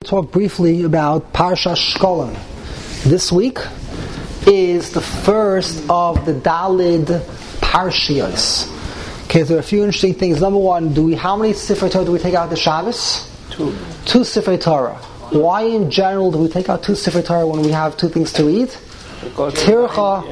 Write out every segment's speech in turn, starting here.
talk briefly about Parsha Shkolim. This week is the first of the Dalid Parshios. Okay, there are a few interesting things. Number one, how many Sifrei Torah do we take out the Shabbos? Two Sifrei Torah. Why in general do we take out two Sifrei Torah when we have two things to read? Tircha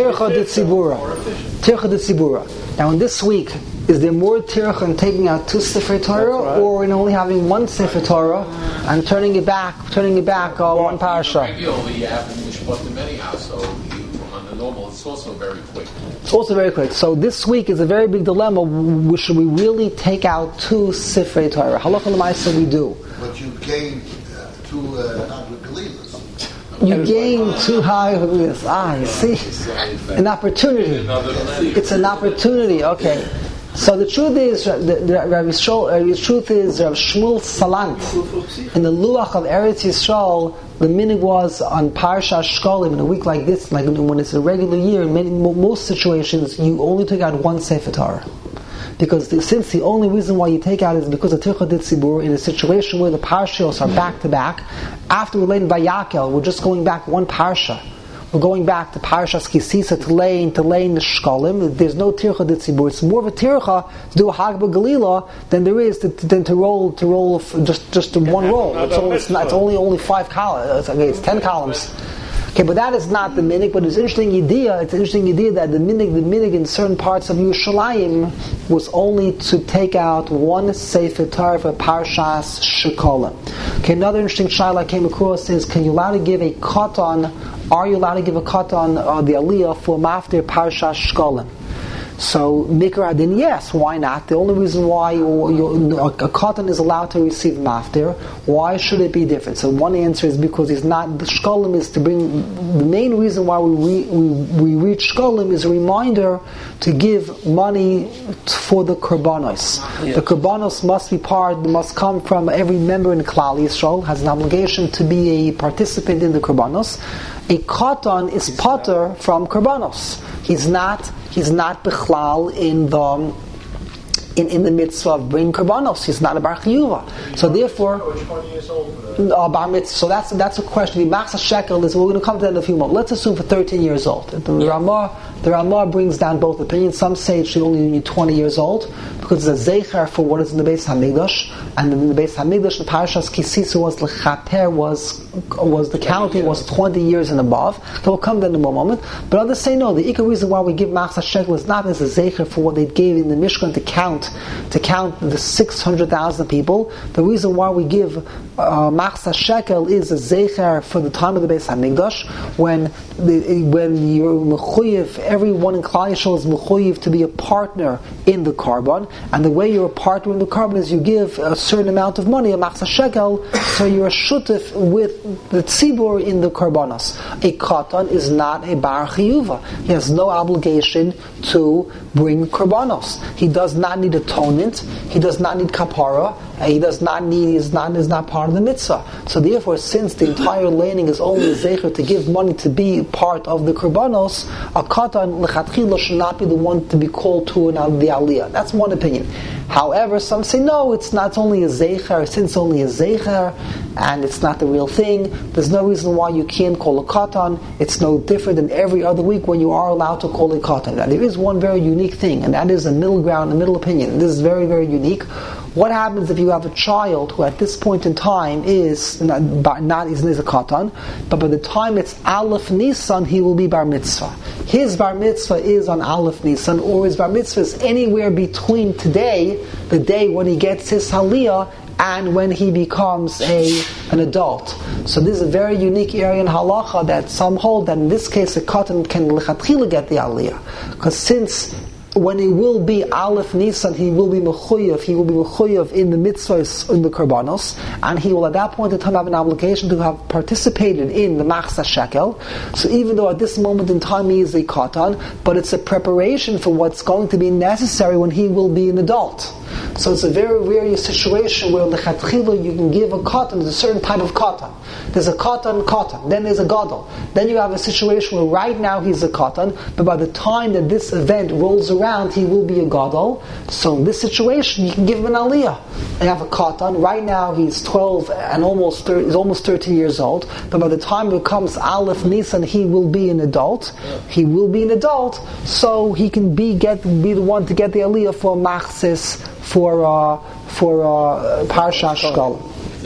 D'Tzibura. Now in this week, is there more tircha in taking out two Sifrei Torah, or in only having one Sifrei Torah and turning it back one parasha? Regularly you have the mishpatim anyhow, so on the normal it's also very quick. It's also very quick. So this week is a very big dilemma. Should we really take out two Sifrei Torah? Halacha l'maisa we do. But you gain two Galilas. You gain too high of this. You see? An opportunity. It's an opportunity. Okay. So the truth is, Rav Shmuel Salant, in the Luach of Eretz Yisrael, the minig was on Parsha Shkolim in a week like this, like when it's a regular year, in most situations, you only take out one Sefer Torah. Because since the only reason why you take out is because of Tircha D'Tzibur, in a situation where the Parshios are back to back, after we learned Vayakel, we're just going back one Parsha. We're going back to Parashas Kisisa to lay the Shkolim. There's no Tircha D'Tzibur. It's more of a Tircha to do a Hagba Galila than there is to roll just one roll. It's only 5 columns. It's 10 columns. Okay, but that is not the minig. But it's an interesting idea. It's an interesting idea that the minig in certain parts of Yerushalayim was only to take out one Sefer Torah for Parshas Shkolim. Okay, another interesting shaila I came across is: can you allow to give a katan? Are you allowed to give a katan the aliyah for maftir Parshas Shkolim? So, Mikra Adin, yes, why not? The only reason why a katan is allowed to receive maftir, why should it be different? So one answer is because the Shkolim is to bring, the main reason why we read Shkolim is a reminder to give money for the Korbanos. Yes. The Korbanos must come from every member in Klal Yisrael, has an obligation to be a participant in the Korbanos. A katan is pater from Korbanos. He's not bichlal in the mitzvah of bringing korbanos. He's not a bar chiyuva. So therefore, bar mitzvah. So that's a question. The machzah shekel is. We're going to come to that in a few moments. Let's assume for 13 years old. The Ramah brings down both opinions. Some say it should only be 20 years old because it's a zeicher for what is in the Beis Hamikdash, and in the Beis Hamikdash, the parashas Kisisa was lechaper was the counting was 20 years and above. So we'll come to that in a moment. But others say no. The ikar reason why we give machzah shekel is not as a zeicher for what they gave in the Mishkan to count the 600,000 people. The reason why we give machzah shekel is a zeicher for the time of the Beis Hamikdash when you're mechuyev. Everyone in Klal Yisrael is mechuyev to be a partner in the carbon, and the way you're a partner in the carbon is you give a certain amount of money, a machzah shekel, so you're a shutif with the tzibur in the karbanos. A katan is not a bar chiyuva. He has no obligation to bring karbanos. He does not need atonement. He does not need kapara. He does not need is not part of the mitzvah. So therefore, since the entire laning is only a zecher to give money to be part of the karbanos, a katan lechatchila should not be the one to be called to the aliyah. That's one opinion. However, some say no, it's not. It's only a zecher. Since it's only a zecher and it's not the real thing, there's no reason why you can't call a katan. It's no different than every other week when you are allowed to call a katan. Now, there is one very unique thing, and that is a middle ground, a middle opinion. This is very, very unique. What happens if you have a child who at this point in time is not a katan, but by the time it's Aleph Nisan, he will be bar mitzvah. His bar mitzvah is on Aleph Nisan, or his bar mitzvah is anywhere between today, the day when he gets his haliyah, and when he becomes an adult. So this is a very unique area in halacha that some hold that in this case a katan can lechatchila get the aliyah, because since when he will be Aleph Nisan, he will be mechuyev in the mitzvahs, in the karbanos, and he will at that point in time have an obligation to have participated in the machzah shekel. So even though at this moment in time he is a katan, but it's a preparation for what's going to be necessary when he will be an adult. So it's a very rare situation where lechatchila you can give a katan, there's a certain type of katan. There's a katan, then there's a gadol. Then you have a situation where right now he's a katan, but by the time that this event rolls around, around, he will be a gadol. So in this situation, you can give him an aliyah. I have a katan. Right now, he's 12 and he's almost 13 years old. But by the time it comes Aleph Nisan, he will be an adult. He will be an adult, so he can be the one to get the aliyah for machzis for Parshat Shkolim.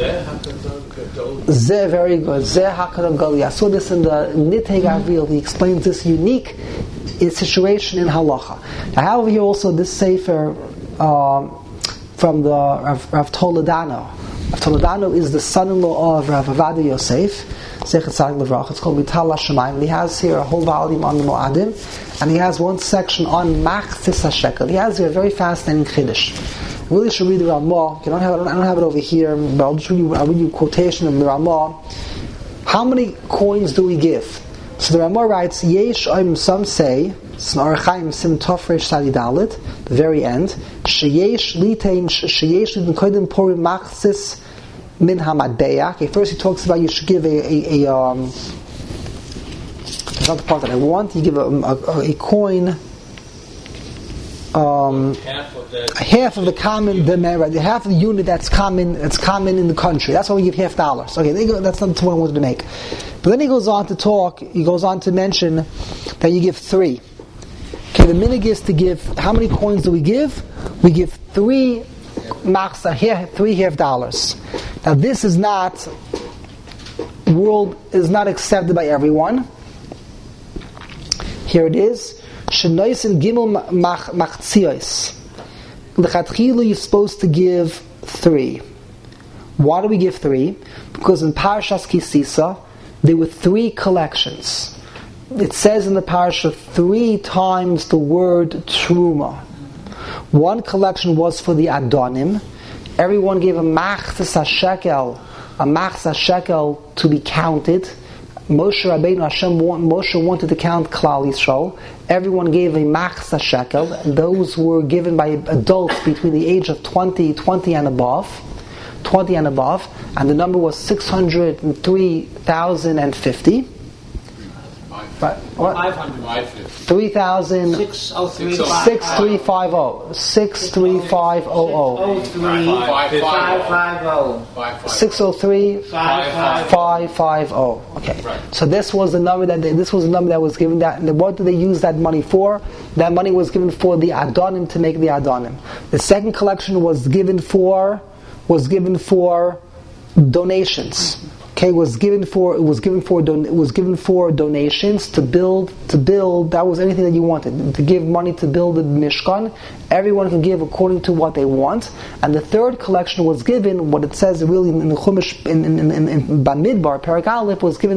Zeh, very good. Zeh Hakadam Gali. I saw this in the Nitei Gavril. He explains this unique situation in halacha. I have over here also this sefer from the Rav Toledano. Rav Toledano is the son-in-law of Rav Avadia Yosef. It's called Vital HaShemayim. He has here a whole volume on the Moadim, and he has one section on Machzis HaShekel. He has here a very fascinating chiddush. I really should read the Ramah. I don't have it over here, but I'll read you a quotation of the Ramah. How many coins do we give? So the Ramah writes, Yesh Oim, some say, it's an Arachaim Sim Tofresh Sadi Dalit, the very end, Sheyesh Litein Kodim Porim Machzis Min HaMadbeach. Okay, first he talks about you should give it's not the part that I want, you give a coin, half of the common demand, half of the unit that's common in the country. That's why we give $50. Okay, that's not the point I wanted to make. But then he goes on to mention that you give 3. Okay, the minig is to give, how many coins do we give? We give 3 machzah, $3.50. Now this is not accepted by everyone. Here it is. Shenoisen gimel machzios. L'chatchilu you're supposed to give 3. Why do we give 3? Because in Parashas Kisisa there were 3 collections. It says in the parasha 3 times the word truma. One collection was for the Adonim. Everyone gave a machzas shekel to be counted. Moshe wanted to count Klal Yisrael. Everyone gave a machzas shekel, and those were given by adults between the age of 20 and above, and the number was 603,050. What? 3,000. 6350. 603,550. Okay. So this was the number that was given. And what did they use that money for? That money was given for the Adonim, to make the Adonim. The second collection was given for donations. Okay, it was given for donations to build. That was anything that you wanted, to give money to build the Mishkan. Everyone can give according to what they want. And the third collection was given, what it says really in the Chumash in Bamidbar, Perek Aleph, was given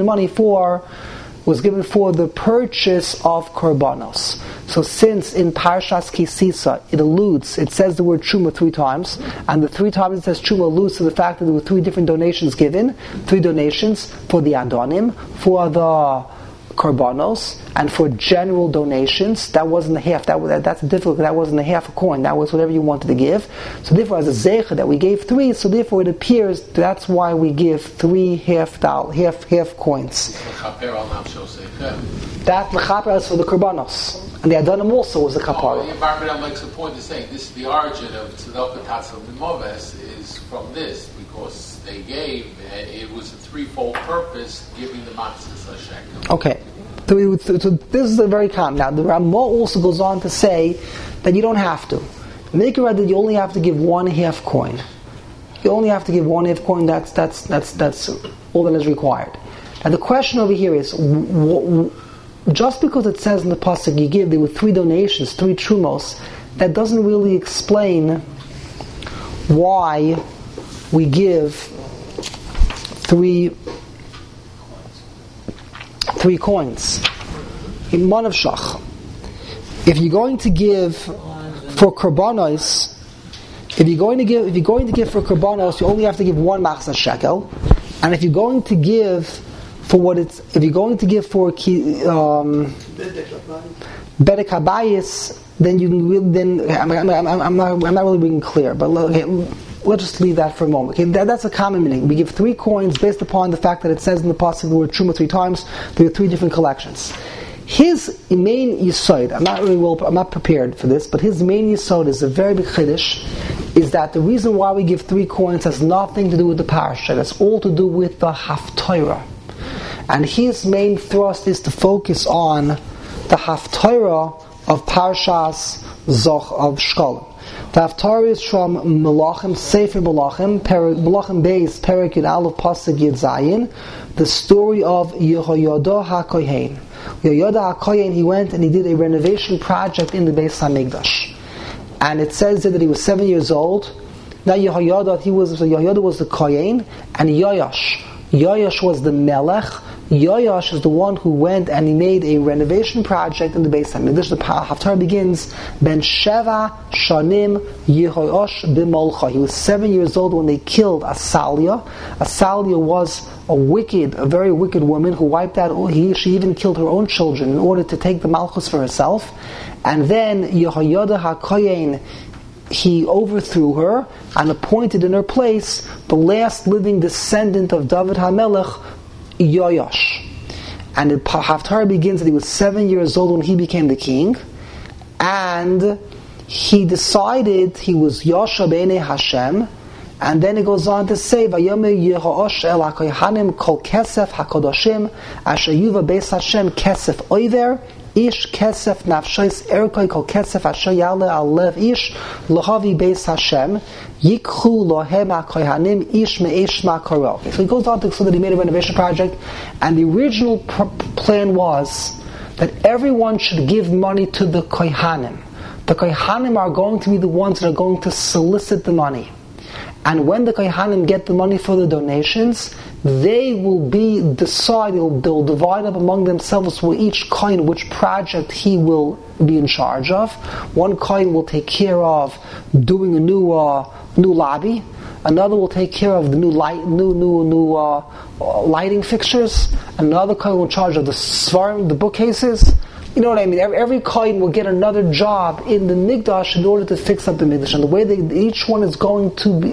for the purchase of korbanos. So since in Parashas Kisisa it says the word truma 3 times, and the 3 times it says truma alludes to the fact that there were 3 different donations given, 3 donations for the Adonim, for the korbanos, and for general donations. That wasn't a half. That's difficult. That wasn't a half a coin. That was whatever you wanted to give. So therefore, as a zeicha that we gave 3. So therefore, it appears that's why we give 3 half coins. That lechaper is for the korbanos, and the Adonim also was the kapara. The Barbanel makes a point of saying this: the origin of tzedakah tatzal b'moves is from this, because they gave. It was a threefold purpose, giving the machzas shekel. Okay. So this is a very common. Now the Ramah also goes on to say that you don't have to. Make it right that you only have to give 1 half coin. You only have to give 1 half coin. That's all that is required. Now the question over here is, just because it says in the pasuk there were 3 donations, 3 trumos, that doesn't really explain why we give 3 coins. In Manav Shach, if you're going to give for korbanos, if you're going to give for korbanos, you only have to give 1 machzas shekel, and if you're going to give for bedek habayis, then you can. I'm not really being clear, but let's just leave that for a moment. Okay, that's a common meaning. We give 3 coins based upon the fact that it says in the pasuk the word truma 3 times. There are 3 different collections. His main yesod, I'm not prepared for this, but his main yesod is a very big chiddush, is that the reason why we give 3 coins has nothing to do with the parasha. It's all to do with the haftarah. And his main thrust is to focus on the haftarah of Parshas Zoch of Shkolim. The haftarah is from Melachim, Sefer Melachim, Melachim Beis, Perek Yud Aleph, Pasuk Yud Zayin, the story of Yehoyada HaKohen. Yehoyada HaKohen, he went and he did a renovation project in the Beis HaMikdash. And it says that he was 7 years old. Now Yehoyada was the Kohen, and Yoash was the Melech. Yoash is the one who went and he made a renovation project in the Beis HaMikdash. The Haftarah begins, Ben Sheva Shanim Yehoash B'Molcha. He was 7 years old when they killed Asalia. Asalia was a very wicked woman who wiped out, she even killed her own children in order to take the Malchus for herself. And then Yehoyada HaKohen, he overthrew her and appointed in her place the last living descendant of David HaMelech, Yoash. And the Haftarah begins that he was 7 years old when he became the king, and he decided he was Yasha B'nei Hashem. And then it goes on to say, Vayomer Yehoash el HaKohanim kol kesef HaKodashim asher yuva beis Hashem kesef oiver ish kesef nafshois erkoi kol kesef asher yale al lev ish lohavi beis Hashem yikhu lohem HaKohanim ish me'esh ma'koro. So he goes on to say that he made a renovation project, and the original plan was that everyone should give money to the Kohanim. The Kohanim are going to be the ones that are going to solicit the money. And when the Kohanim get the money for the donations, they will they'll divide up among themselves for each Kohen which project he will be in charge of. One Kohen will take care of doing a new lobby. Another will take care of the new lighting fixtures. Another Kohen will in charge of the svarim, the bookcases. You know what I mean? Every Kohen will get another job in the Mikdash in order to fix up the Mikdash. And the way each one is going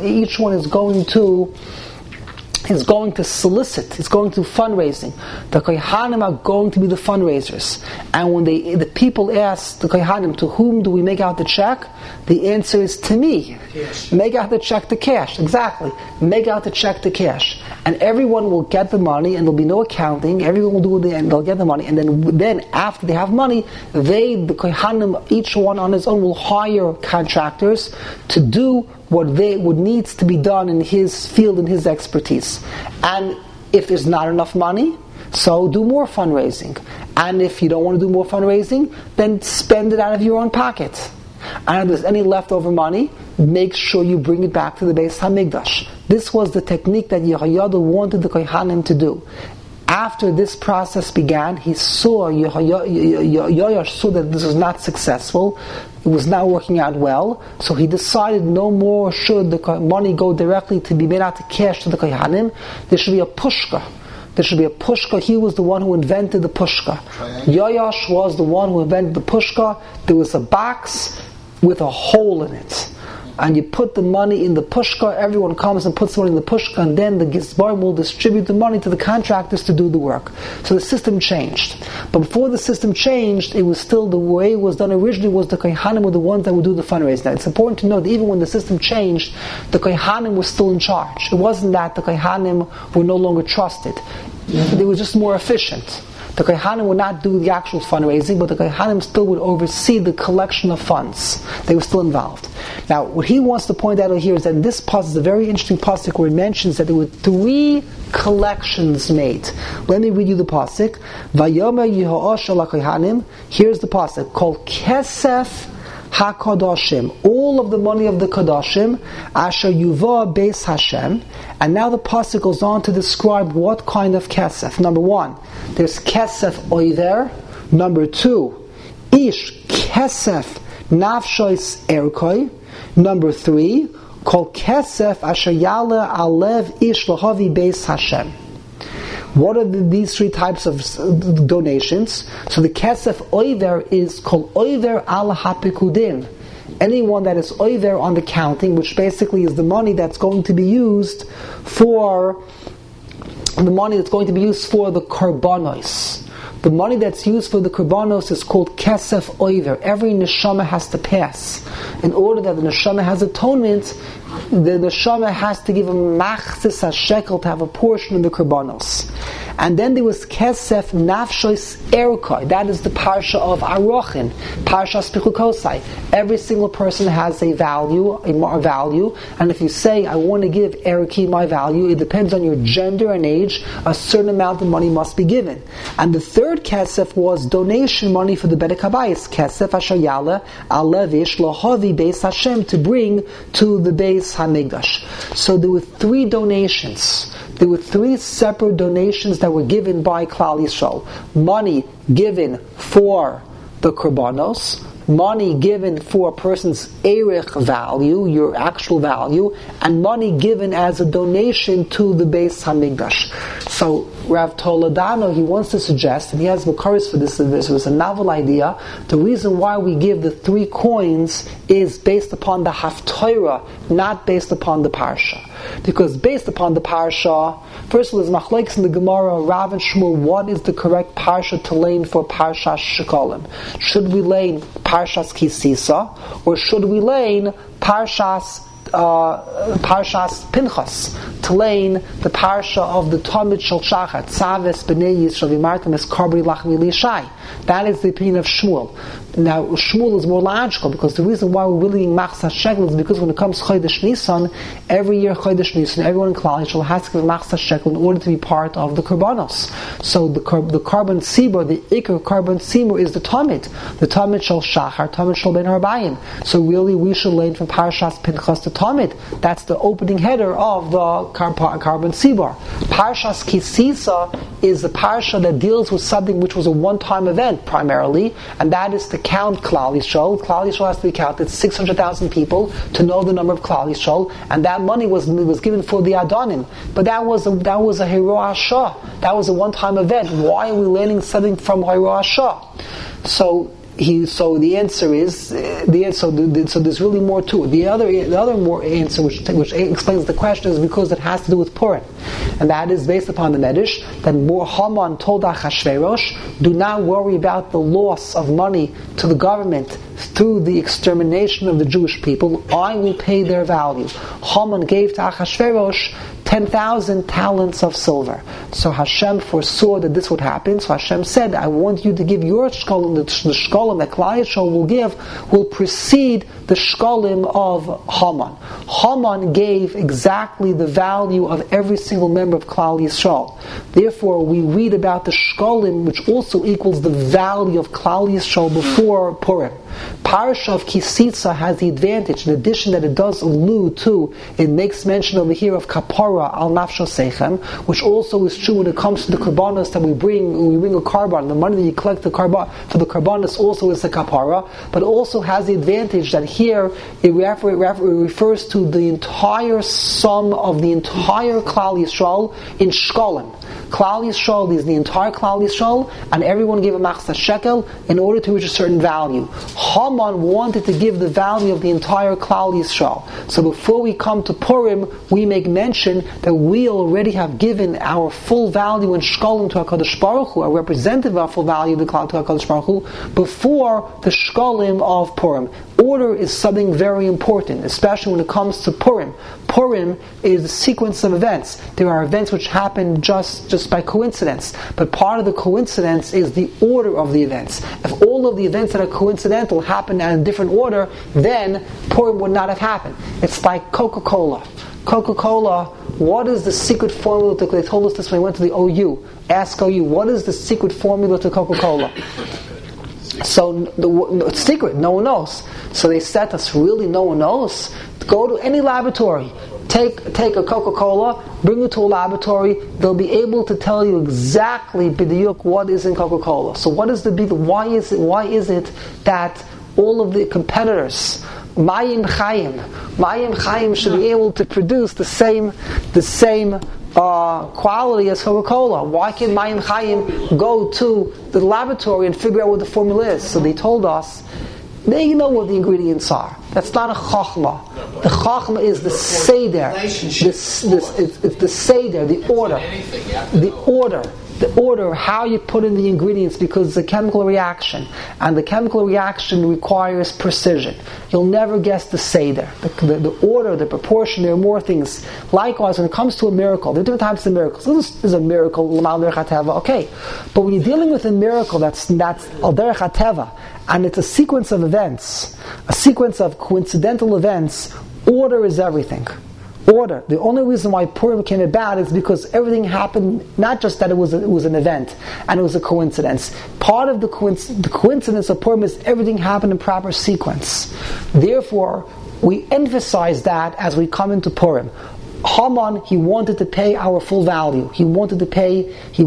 to solicit, it's going to fundraising. The Kohanim are going to be the fundraisers. And when the people ask the Kohanim, to whom do we make out the check? The answer is to me. Yes. Make out the check to cash. Exactly. Make out the check to cash. And everyone will get the money, and there'll be no accounting. Everyone will do it, and they'll get the money. And then after they have money, the Kohanim, each one on his own, will hire contractors to do what needs to be done in his field and his expertise. And if there's not enough money, so do more fundraising. And if you don't want to do more fundraising, then spend it out of your own pocket. And if there's any leftover money, make sure you bring it back to the Beis HaMikdash. This was the technique that Yehoyada wanted the Kohanim to do. After this process began, Yoash saw that this was not successful. It was not working out well. So he decided no more should the money go directly to be made out to cash to the Kohanim. There should be a pushka. He was the one who invented the pushka. Yoash was the one who invented the pushka. There was a box with a hole in it. And you put the money in the pushka, everyone comes and puts the money in the pushka, and then the Gizbarim will distribute the money to the contractors to do the work. So the system changed. But before the system changed, it was still the way it was done originally, was the Kohanim were the ones that would do the fundraising. Now it's important to know that even when the system changed, the Kohanim were still in charge. It wasn't that the Kohanim were no longer trusted. They were just more efficient. The Kohanim would not do the actual fundraising, but the Kohanim still would oversee the collection of funds. They were still involved. Now, what he wants to point out here is that in this pasuk is a very interesting pasuk where it mentions that there were 3 collections made. Let me read you the pasuk. Vayomer Yehoash el HaKohanim. Here's the pasuk called Kesef HaKodashim, all of the money of the Kodashim, Asher Yuva Beis Hashem. And now the pasuk goes on to describe what kind of Kesef. Number 1, there's Kesef Oiver. Number 2, Ish Kesef Nafshois Erkoi. Number 3, called Kesef Asher Yale Alev Ish Lahavi Beis Hashem. What are these 3 types of donations? So the Kesef Oiver is called Oiver al HaPikudin. Anyone that is Oiver on the counting, which basically is the money that's going to be used for the Karbanos. The money that's used for the Korbanos is called Kesef Oiver. Every neshama has to pass. In order that the neshama has atonement, the neshama has to give a machzis shekel to have a portion of the Korbanos. And then there was Kesef Nafshois Erkoi. That is the parsha of Arochin, Parshas Pichukosai. Every single person has a value, and if you say, I want to give Erki my value, it depends on your gender and age, a certain amount of money must be given. And the third Kesef was donation money for the Bedek HaBayis, Kesef Asher Yala Alevish Lohavi Beis Hashem, to bring to the Beis HaMikdash. So there were three donations. There were three separate donations that were given by Klal Yisrael. Money given for the Korbanos, money given for a person's erech value, your actual value, and money given as a donation to the Beis HaMikdash. So Rav Toledano, he wants to suggest, and he has Makaris for this was a novel idea, the reason why we give the 3 coins is based upon the Haftorah, not based upon the Parsha. Because based upon the Parsha, first of all, there's machlokes in the Gemara, Rav and Shmuel, what is the correct Parsha to lane for Parshas Shekalim? Should we lane Parshas Kisisa, or should we lane Parshas Pinchas, to lane the parsha of the Talmud Shel Shachat, Tzaves B'nei Yisrael V'martem Es Karbri Lachmi Lishai. That is the opinion of Shmuel. Now, Shmuel is more logical, because the reason why we're willing Machzas Shekel is because when it comes Chodesh Nisan, every year Chodesh Nisan, everyone in Klal Yisrael has to give Machzas Shekel in order to be part of the Korbanos. So the Karban Sibur, the Iker Karban Sibur, is the Talmud Shel Shachar, Talmud Shel Ben Harbayim. So really, we should learn from Parshas Pinchas to Talmud. That's the opening header of the Karban Sibur. Parshas Kisisa is the parsha that deals with something which was a one-time event primarily, and that is to count Klal Yisrael. Klal Yisrael has to be counted, 600,000 people, to know the number of Klal Yisrael, and that money was given for the Adonim. But that was a Hero Asha. That was a one-time event. Why are we learning something from Hero Asha? So the answer is so there's really more to it. The other more answer which explains the question is because it has to do with Purim, and that is based upon the Medrash that Haman told Achashverosh, do not worry about the loss of money to the government through the extermination of the Jewish people. I will pay their value. Haman gave to Achashverosh 10,000 talents of silver. So Hashem foresaw that this would happen. So Hashem said, I want you to give your shkolim, the shkolim that Klal Yisrael will give, will precede the shkolim of Haman. Haman gave exactly the value of every single member of Klal Yisrael. Therefore, we read about the shkolim, which also equals the value of Klal Yisrael before Purim. Parsha of Kisitza has the advantage, in addition that it does allude to, it makes mention over here of Kapara al Nafsho Seichem, which also is true when it comes to the Karbanos that we bring a Karban. The money that you collect for the Karbanos also is the Kapara, but also has the advantage that here it refers to the entire sum of the entire Klal Yisrael in Shkolim. Klal Yisrael is the entire Klal Yisrael, and everyone gave a machzas shekel in order to reach a certain value. Haman wanted to give the value of the entire Klal Yisrael. So before we come to Purim, we make mention that we already have given our full value in shkolim to HaKadosh Baruch Hu, a representative of our full value to HaKadosh Baruch Hu, before the shkolim of Purim. Order is something very important, especially when it comes to Purim. Purim is a sequence of events. There are events which happen just by coincidence, but part of the coincidence is the order of the events. If all of the events that are coincidental happen in a different order, then Purim would not have happened. It's like Coca-Cola. Coca-Cola, what is the secret formula to, they told us this when we went to the OU. Ask OU, what is the secret formula to Coca-Cola? So, it's secret, no one knows. So they said to us, really no one knows? Go to any laboratory, take a Coca-Cola, bring it to a laboratory, they'll be able to tell you exactly b'diuk what is in Coca-Cola. So why is it that all of the competitors, Mayim Chaim should be able to produce the same quality as Coca-Cola? Why can't Mayim Chaim go to the laboratory and figure out what the formula is? So they told us, They know what the ingredients are. That's not a chachma. The chachma is the seder. It's the seder, the order. The order, how you put in the ingredients, because it's a chemical reaction, and the chemical reaction requires precision. You'll never guess the seder, the order, the proportion. There are more things. Likewise, when it comes to a miracle, there are different types of miracles. This is a miracle, okay. But when you're dealing with a miracle that's al derech hateva, and it's a sequence of events, a sequence of coincidental events, order is everything. Order. The only reason why Purim came about is because everything happened, not just that it was an event and it was a coincidence. Part of the coincidence of Purim is everything happened in proper sequence. Therefore, we emphasize that as we come into Purim. Haman, he wanted to pay our full value. He wanted to pay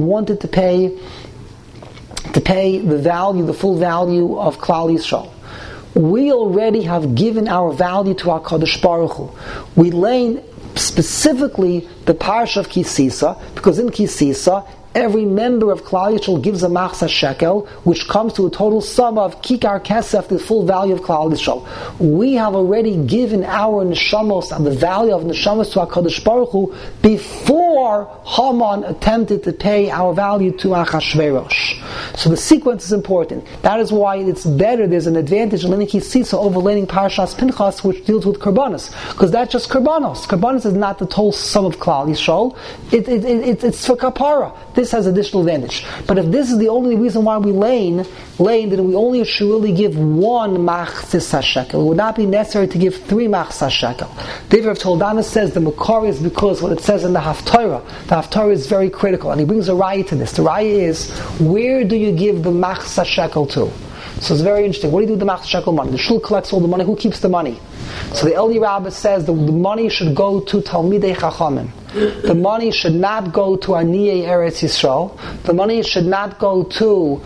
the value, the full value of Klal Yisrael. We already have given our value to our Kadosh Baruch Hu. We learn specifically the parsha of Kisisa, because in Kisisa, every member of Klal Yisrael gives a machzah shekel, which comes to a total sum of kikar kesef, the full value of Klal Yisrael. We have already given our neshamos and the value of neshamos to HaKadosh Baruch Hu before Haman attempted to pay our value to Achashverosh. So the sequence is important. That is why it's better, there's an advantage in learning Kisisa over learning Parshas Pinchas, which deals with Karbanos, because that's just Karbanos. Karbanos is not the total sum of Klal Yisrael. It's for kapara. This has additional advantage. But if this is the only reason why we lane, then we only should really give one machzis shekel. It would not be necessary to give 3 machzis shekel. David of Toldana says the makar is because what it says in the Haftarah. The Haftarah is very critical, and he brings a raya to this. The raya is, where do you give the machzis shekel to? So it's very interesting. What do you do with the machzis shekel money? The shul collects all the money. Who keeps the money? So the Eli Rabbah says the money should go to Talmidei Chachamim. The money should not go to Aniyei Eretz Yisrael. The money should not go to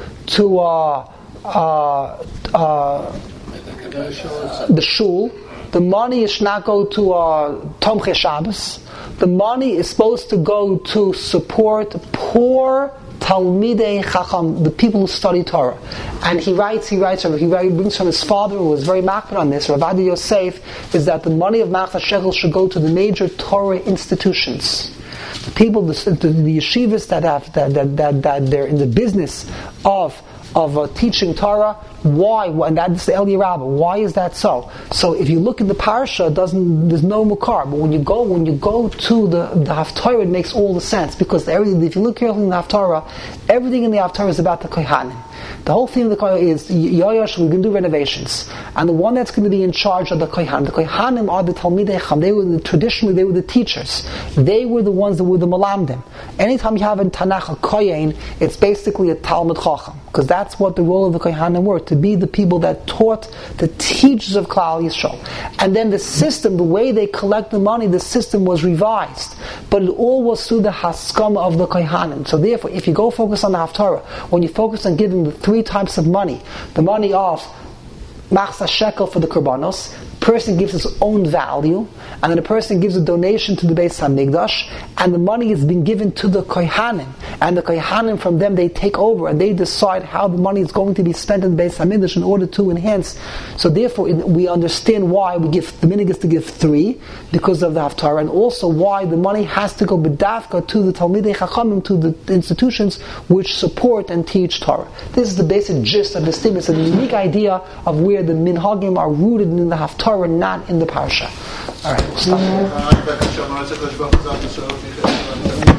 the shul. The money should not go to Tomchei Shabbos. The money is supposed to go to support poor Talmidei Chacham, the people who study Torah. And he brings from his father, who was very makpid on this, Rav Adi Yosef, is that the money of Machzah Shekel should go to the major Torah institutions. The people, the yeshivas that they're in the business of teaching Torah. Why? And that's the Eli Rabbah. Why is that so? So if you look at the parsha, there's no makar. But when you go to the Haftarah, it makes all the sense, because if you look carefully in the Haftarah, everything in the Haftarah is about the Kohanim. The whole theme of the Kohanim is Yoyash, we're going to do renovations, and the one that's going to be in charge of the Kohanim. The Kohanim are the Talmidei Chacham. Traditionally they were the teachers. They were the ones that were the Malamdim. Anytime you have in Tanakh a Kohen, it's basically a Talmud Chacham, because that's what the role of the Kohanim were, to be the people that taught the teachers of Klal Yisrael. And then the system, the way they collect the money, the system was revised, but it all was through the haskama of the Kohanim. So therefore, if you go focus on the Haftarah, when you focus on giving the 3 types of money, the money of machzah shekel for the korbanos, person gives his own value, and then a person gives a donation to the Beis Hamikdash, and the money is being given to the Kohanim, and the Kohanim from them they take over, and they decide how the money is going to be spent in the Beis Hamikdash in order to enhance. So therefore we understand why we give, the minhag is to give 3, because of the Haftarah, and also why the money has to go b'dafka to the Talmidei Chachamim, to the institutions which support and teach Torah. This is the basic gist of this thing. It's a unique idea of where the minhagim are rooted in the Haftarah, not in the parsha. All right, stop.